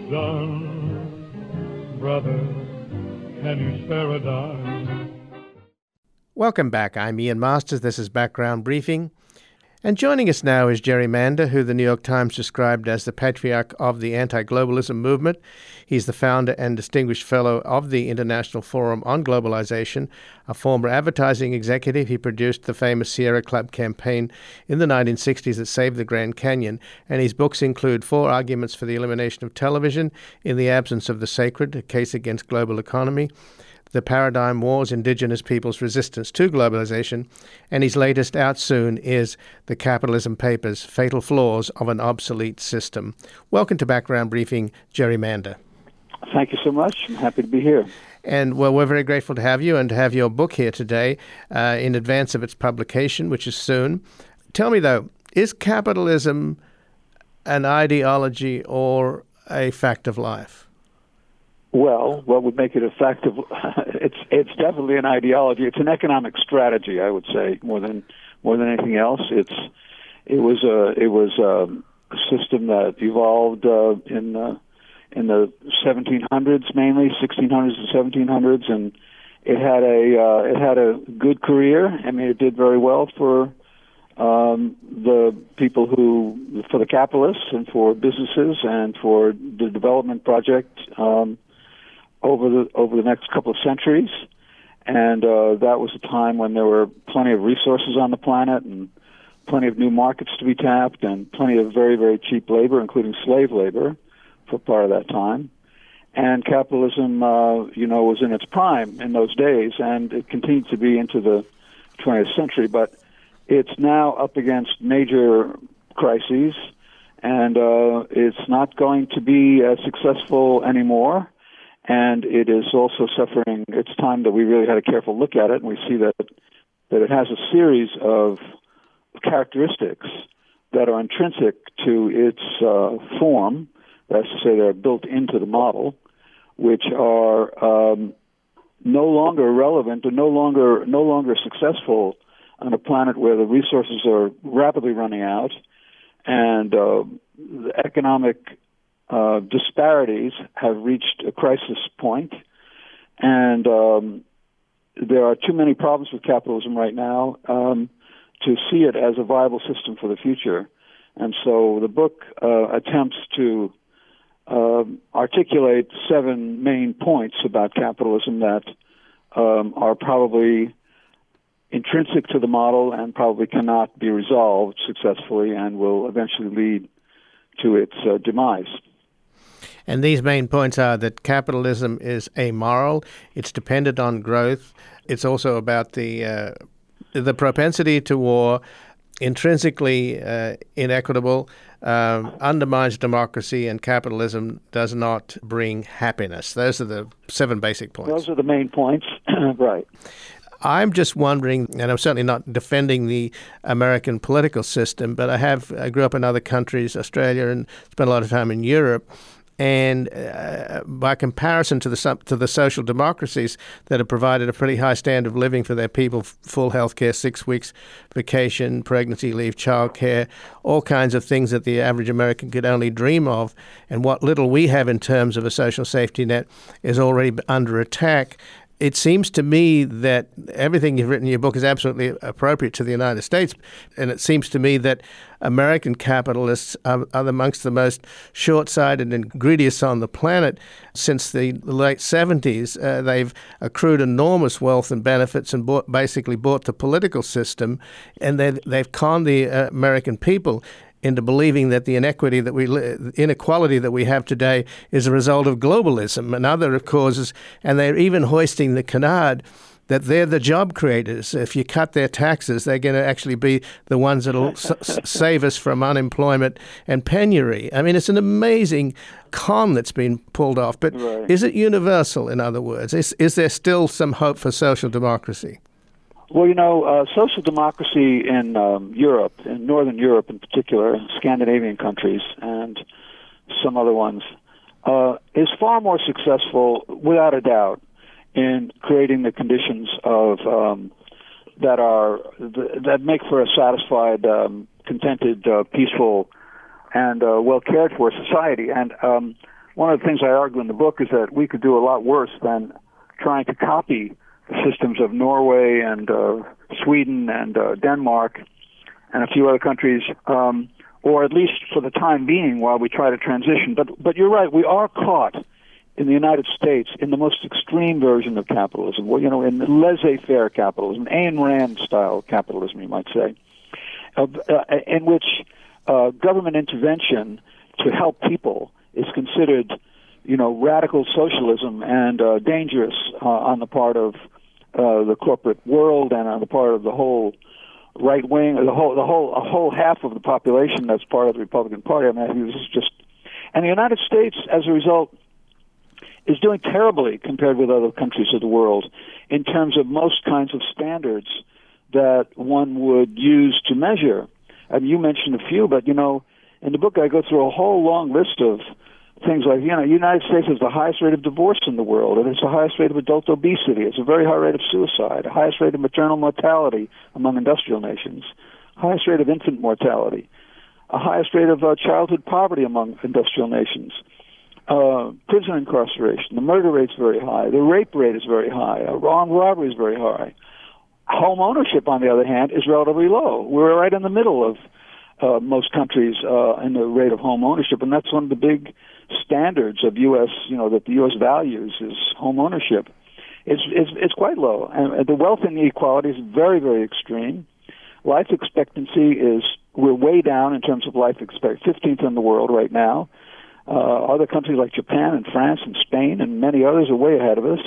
done. Brother, can you spare a dime? Welcome back. I'm Ian Masters. This is Background Briefing. And joining us now is Jerry Mander, who the New York Times described as the patriarch of the anti-globalism movement. He's the founder and distinguished fellow of the International Forum on Globalization. A former advertising executive, he produced the famous Sierra Club campaign in the 1960s that saved the Grand Canyon. And his books include 4 Arguments for the Elimination of Television in the Absence of the Sacred, A Case Against Global Economy, The Paradigm Wars, Indigenous Peoples' Resistance to Globalization, and his latest, out soon, is The Capitalism Papers, Fatal Flaws of an Obsolete System. Welcome to Background Briefing, Jerry Mander. Thank you so much. I'm happy to be here. And, well, we're very grateful to have you and to have your book here today in advance of its publication, which is soon. Tell me, though, is capitalism an ideology or a fact of life? Well, what would make it a fact of it's definitely an ideology. It's an economic strategy, I would say, more than anything else. It was a system that evolved in the 1700s, mainly 1600s and 1700s, and it had a good career. I mean, it did very well for the people for the capitalists and for businesses and for the development project. Over the next couple of centuries, and that was a time when there were plenty of resources on the planet and plenty of new markets to be tapped and plenty of very, very cheap labor, including slave labor, for part of that time. And capitalism, was in its prime in those days, and it continued to be into the 20th century. But it's now up against major crises, and it's not going to be as successful anymore. And it is also suffering. It's time that we really had a careful look at it, and we see that it has a series of characteristics that are intrinsic to its form. That's to say, they're built into the model, which are no longer relevant or no longer successful on a planet where the resources are rapidly running out, and the economic disparities have reached a crisis point, and there are too many problems with capitalism right now to see it as a viable system for the future. And so the book attempts to articulate 7 main points about capitalism that are probably intrinsic to the model and probably cannot be resolved successfully and will eventually lead to its demise. And these main points are that capitalism is amoral, it's dependent on growth, it's also about the propensity to war, intrinsically inequitable, undermines democracy, and capitalism does not bring happiness. Those are the 7 basic points. Those are the main points, right. I'm just wondering, and I'm certainly not defending the American political system, but I grew up in other countries, Australia, and spent a lot of time in Europe. And by comparison to the social democracies that have provided a pretty high standard of living for their people, full health care, 6 weeks vacation, pregnancy leave, childcare, all kinds of things that the average American could only dream of, and what little we have in terms of a social safety net is already under attack. It seems to me that everything you've written in your book is absolutely appropriate to the United States, and it seems to me that American capitalists are amongst the most short-sighted and greediest on the planet. Since the late 70s, they've accrued enormous wealth and benefits and basically bought the political system, and they've conned the American people into believing that the inequality that we have today is a result of globalism and other causes, and they're even hoisting the canard that they're the job creators. If you cut their taxes, they're going to actually be the ones that will save us from unemployment and penury. I mean, it's an amazing con that's been pulled off. But right. Is it universal, in other words? Is there still some hope for social democracy? Well, social democracy in Europe, in Northern Europe in particular, Scandinavian countries and some other ones, is far more successful, without a doubt, in creating the conditions of that make for a satisfied, contented, peaceful, and well cared for society. And one of the things I argue in the book is that we could do a lot worse than trying to copy the systems of Norway and Sweden and Denmark and a few other countries, or at least for the time being while we try to transition. But you're right, we are caught in the United States in the most extreme version of capitalism, in laissez-faire capitalism, Ayn Rand-style capitalism, you might say, in which government intervention to help people is considered, radical socialism and dangerous on the part of the corporate world and on the part of the whole right wing, or a whole half of the population that's part of the Republican Party. I mean, this is just, and the United States, as a result, is doing terribly compared with other countries of the world in terms of most kinds of standards that one would use to measure. I mean, you mentioned a few, but in the book I go through a whole long list of things like, the United States has the highest rate of divorce in the world, and it's the highest rate of adult obesity, it's a very high rate of suicide, the highest rate of maternal mortality among industrial nations, highest rate of infant mortality, a highest rate of childhood poverty among industrial nations, prison incarceration, the murder rate's very high, the rape rate is very high, armed robbery is very high. Home ownership, on the other hand, is relatively low. We're right in the middle of most countries in the rate of home ownership, and that's one of the big standards of U.S., that the U.S. values is home ownership. It's quite low, and the wealth inequality is very, very extreme. Life expectancy we're way down in terms of life expectancy, 15th in the world right now. Other countries like Japan and France and Spain and many others are way ahead of us.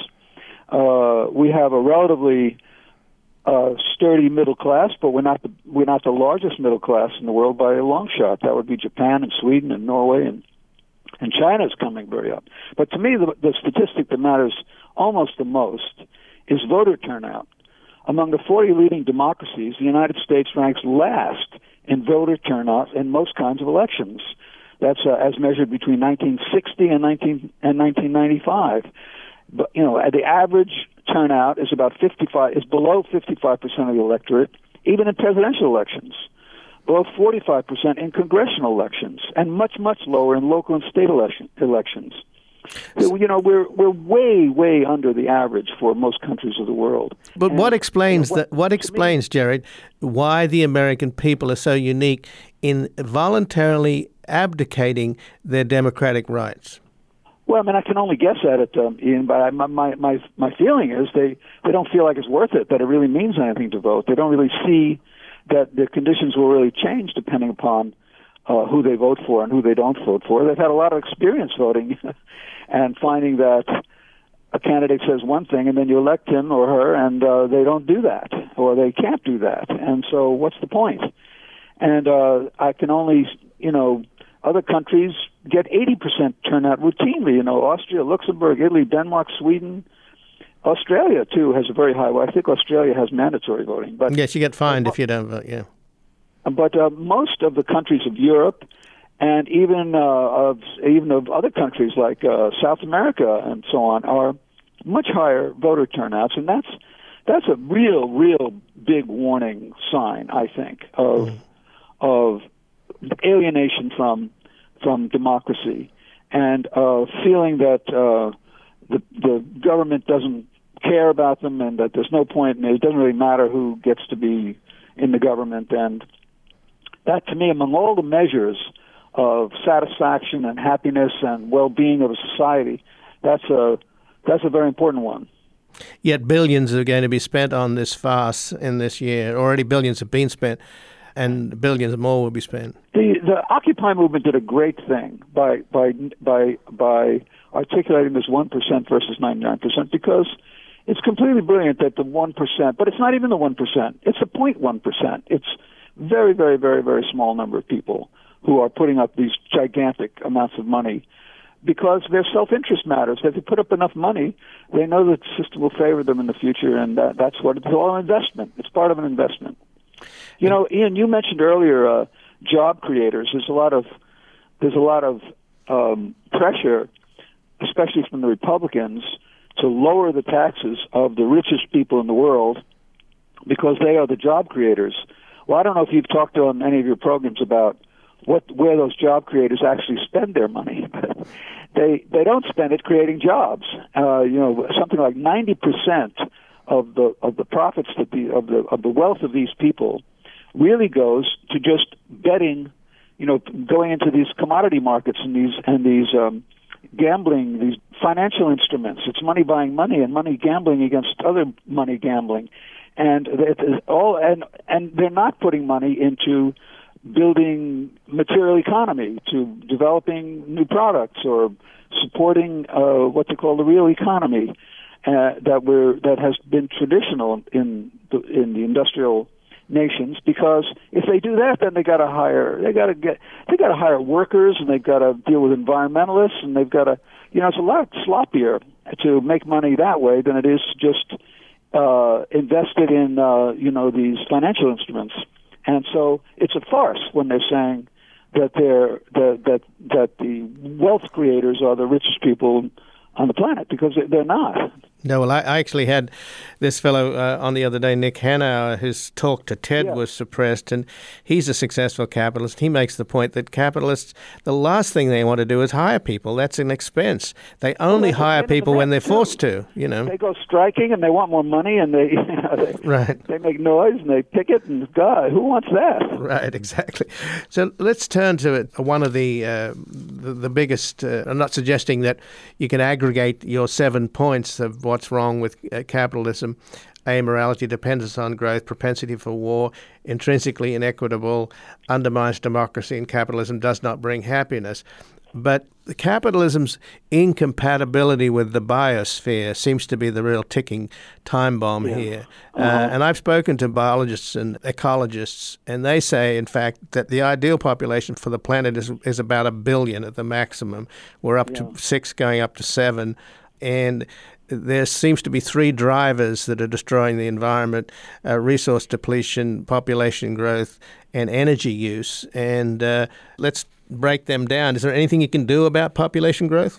We have a relatively sturdy middle class, but we're not the largest middle class in the world by a long shot. That would be Japan and Sweden and Norway and China is coming very up. But to me, the statistic that matters almost the most is voter turnout. Among the 40 leading democracies, the United States ranks last in voter turnout in most kinds of elections. That's as measured between 1960 and 1995. But the average turnout is below 55% of the electorate, even in presidential elections. below 45% in congressional elections, and much, much lower in local and state elections. So, you know, we're way, way under the average for most countries of the world. But And, what explains you know, what explains, Jared, why the American people are so unique in voluntarily abdicating their democratic rights? Well, I mean, I can only guess at it, Ian. But my feeling is they don't feel like it's worth it. That it really means anything to vote. They don't really see that the conditions will really change depending upon who they vote for and who they don't vote for. They've had a lot of experience voting and finding that a candidate says one thing and then you elect him or her and they don't do that or they can't do that. And so what's the point? And I can only, you know, other countries get 80% turnout routinely. You know, Austria, Luxembourg, Italy, Denmark, Sweden. Australia, too, has a very high. Well, I think Australia has mandatory voting. But yes, you get fined if you don't vote, yeah. But most of the countries of Europe and even of other countries like South America and so on are much higher voter turnouts, and that's a real big warning sign, I think, of alienation from democracy and feeling that the government doesn't care about them and that there's no point and it doesn't really matter who gets to be in the government. And that, to me, among all the measures of satisfaction and happiness and well-being of a society, that's a very important one. Yet billions are going to be spent on this farce in this year. Already billions have been spent, and billions more will be spent. The Occupy movement did a great thing by articulating this 1% versus 99%, because it's completely brilliant that the 1%, but it's not even the 1%. It's the 0.1%. It's very, very, very, very small number of people who are putting up these gigantic amounts of money because their self-interest matters. If they put up enough money, they know that the system will favor them in the future, and that's what it's all an investment. It's part of an investment. You know, Ian, you mentioned earlier job creators. There's a lot of pressure, especially from the Republicans, to lower the taxes of the richest people in the world because they are the job creators. Well, I don't know if you've talked on any of your programs about where those job creators actually spend their money. They don't spend it creating jobs. You know, something like 90% of the profits of the wealth of these people really goes to just betting, you know, going into these commodity markets and these gambling, these financial instruments. It's money buying money and money gambling against other money gambling, and they're not putting money into building material economy, to developing new products or supporting what they call the real economy that has been traditional in the industrial nations. Because if they do that, then they got to hire workers, and they've got to deal with environmentalists, and they've got to, you know, it's a lot sloppier to make money that way than it is just invested in these financial instruments. And so it's a farce when they're saying that that the wealth creators are the richest people on the planet, because they're not. No, well, I actually had this fellow on the other day, Nick Hanauer, whose talk to TED was suppressed, and he's a successful capitalist. He makes the point that capitalists, the last thing they want to do is hire people. That's an expense. They only hire people when they're forced to, you know. They go striking and they want more money, and they make noise and they picket, and God, who wants that? Right, exactly. So let's turn to one of the biggest, I'm not suggesting that you can aggregate your 7 points of what's wrong with capitalism: amorality, dependence on growth, propensity for war, intrinsically inequitable, undermines democracy, and capitalism does not bring happiness. But capitalism's incompatibility with the biosphere seems to be the real ticking time bomb here. And I've spoken to biologists and ecologists, and they say, in fact, that the ideal population for the planet is about 1 billion at the maximum. We're up to 6, going up to 7. And there seems to be 3 drivers that are destroying the environment: resource depletion, population growth, and energy use. And let's break them down. Is there anything you can do about population growth?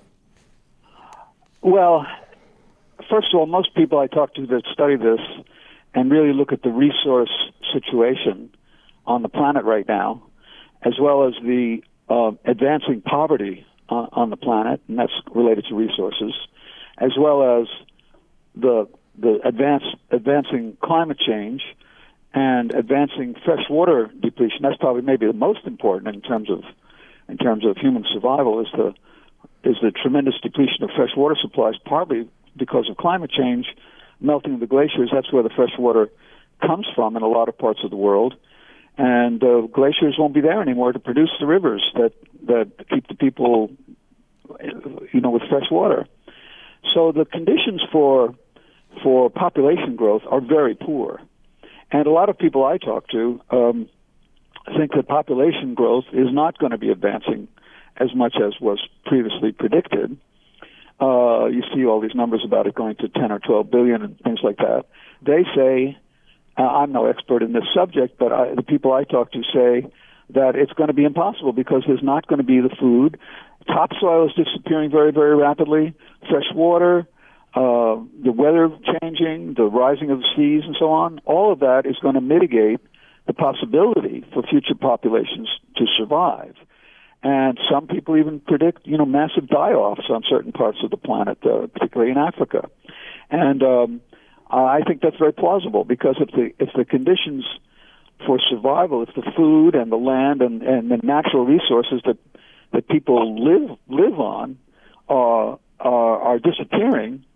Well, first of all, most people I talk to that study this and really look at the resource situation on the planet right now, as well as the advancing poverty on the planet, and that's related to resources, as well as the advancing climate change and advancing freshwater depletion. That's probably maybe the most important in terms of human survival is the tremendous depletion of freshwater supplies, partly because of climate change, melting of the glaciers. That's where the freshwater comes from in a lot of parts of the world. And glaciers won't be there anymore to produce the rivers that keep the people, with fresh water. So the conditions for population growth are very poor. And a lot of people I talk to think that population growth is not going to be advancing as much as was previously predicted. You see all these numbers about it going to 10 or 12 billion and things like that. They say, I'm no expert in this subject, but the people I talk to say that it's going to be impossible because there's not going to be the food. Topsoil is disappearing very, very rapidly. Fresh water, the weather changing, the rising of the seas, and so on. All of that is going to mitigate the possibility for future populations to survive. And some people even predict, massive die-offs on certain parts of the planet, particularly in Africa. And I think that's very plausible because if the conditions for survival, if the food and the land and the natural resources that people live on are disappearing,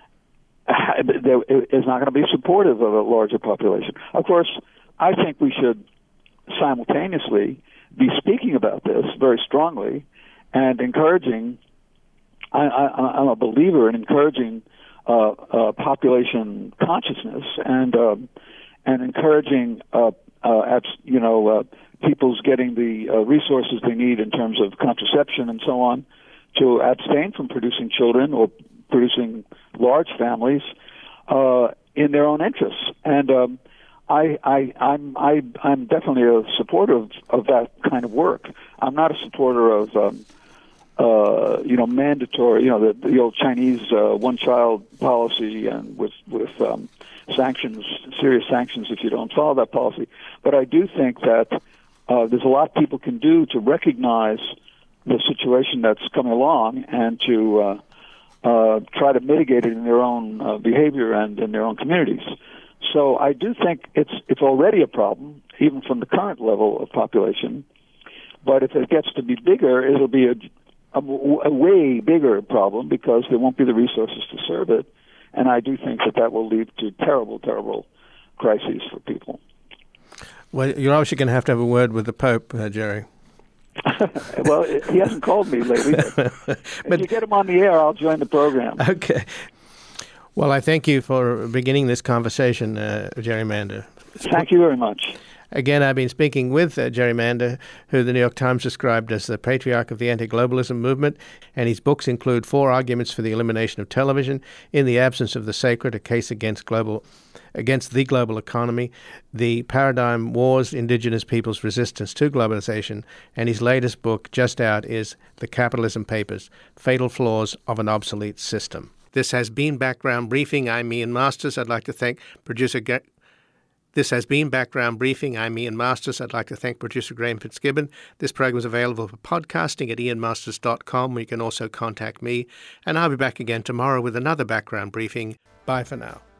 it's not going to be supportive of a larger population. Of course, I think we should simultaneously be speaking about this very strongly and encouraging. I'm a believer in encouraging population consciousness and encouraging people's getting the resources they need in terms of contraception and so on to abstain from producing children or producing large families in their own interests. And I'm definitely a supporter of that kind of work. I'm not a supporter of mandatory, the old Chinese one-child policy and with sanctions, serious sanctions if you don't follow that policy. But I do think that there's a lot people can do to recognize the situation that's coming along and to try to mitigate it in their own behavior and in their own communities. So I do think it's already a problem, even from the current level of population. But if it gets to be bigger, it'll be a way bigger problem because there won't be the resources to serve it. And I do think that will lead to terrible, terrible crises for people. Well, you're obviously going to have a word with the Pope, Jerry. Well, he hasn't called me lately. But if you get him on the air, I'll join the program. Okay. Well, I thank you for beginning this conversation, Jerry Mander. Thank you very much. Again, I've been speaking with Jerry Mander, who the New York Times described as the patriarch of the anti-globalism movement, and his books include 4 Arguments for the Elimination of Television, In the Absence of the Sacred, A Case Against the Global Economy, The Paradigm Wars, Indigenous Peoples' Resistance to Globalization, and his latest book, just out, is The Capitalism Papers, Fatal Flaws of an Obsolete System. This has been Background Briefing. I'm Ian Masters. I'd like to thank producer This has been Background Briefing. I'm Ian Masters. I'd like to thank producer Graham Fitzgibbon. This program is available for podcasting at ianmasters.com, where you can also contact me. And I'll be back again tomorrow with another Background Briefing. Bye for now.